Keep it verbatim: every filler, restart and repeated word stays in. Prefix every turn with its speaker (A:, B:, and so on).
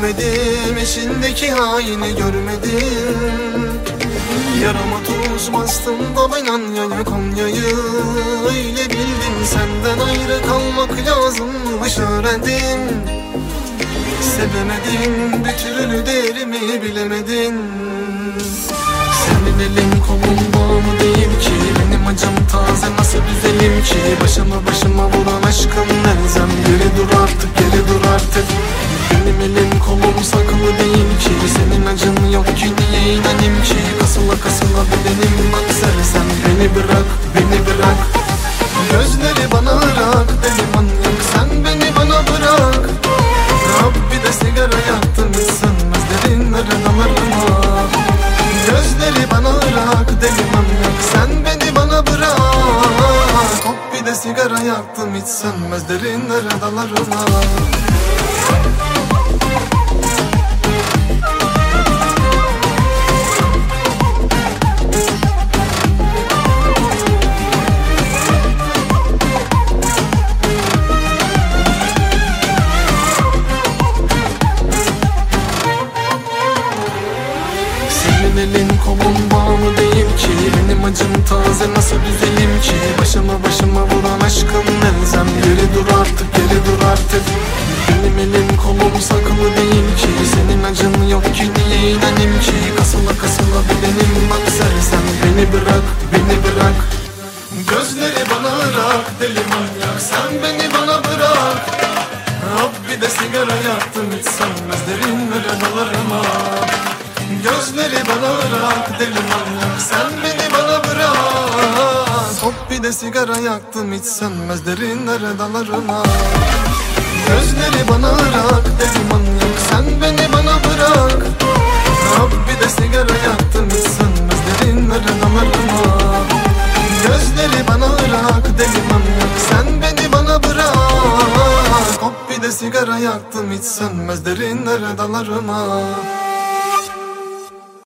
A: Sevmedim, içindeki haini görmedim. Yarama tuz bastım da ben Anya'ya Konya'yı öyle bildim. Senden ayrı kalmak lazımmış öğrendim. Sevemedim, bir türlü değerimi bilemedin. Senin elin kolun bağımı değil ki, benim acım taze nasıl düzelim ki? Başıma başıma vuran aşkım nelzem, geri dur artık, geri dur artık. Benim elim kolum saklı değil ki, senin acın yok ki, niye inanayım ki? Kasıla kasıla bedenim bak sen beni bırak, beni bırak. Gözleri bana ırak, deli manyak sen beni bana bırak. Rabbi de sigara yaktım, hiç sönmez derinlere dalarıma. Gözleri bana ırak, deli manyak sen beni bana bırak. Hop bir de sigara yaktım, hiç sönmez derinlere dalarıma. Elin kolun bağımı değil ki, benim acım taze nasıl düzelim ki? Başıma başıma vuran aşkım nelzem, geri dur artık, geri dur artık. Benim elim kolum saklı değil ki, senin acın yok ki, niye inanayım ki? Kasıla kasıla bedenim bak sen beni bırak, beni bırak. Gözleri bana ırak, deli manyak sen beni bana bırak. Rabbi de sigara yaktım, hiç sönmez derinlere dalarıma. Gözleri bana ırak, deli manyak sen beni bana bırak. Hop bir de sigara yaktım, hiç sönmez derinlere dalarıma. Gözleri bana ırak, deli manyak sen beni bana bırak. Hop bir de sigara yaktım, hiç sönmez derinlere dalarıma. Gözleri bana ırak, deli manyak sen beni bana bırak. Hop bir de sigara yaktım, hiç sönmez derinlere dalarıma.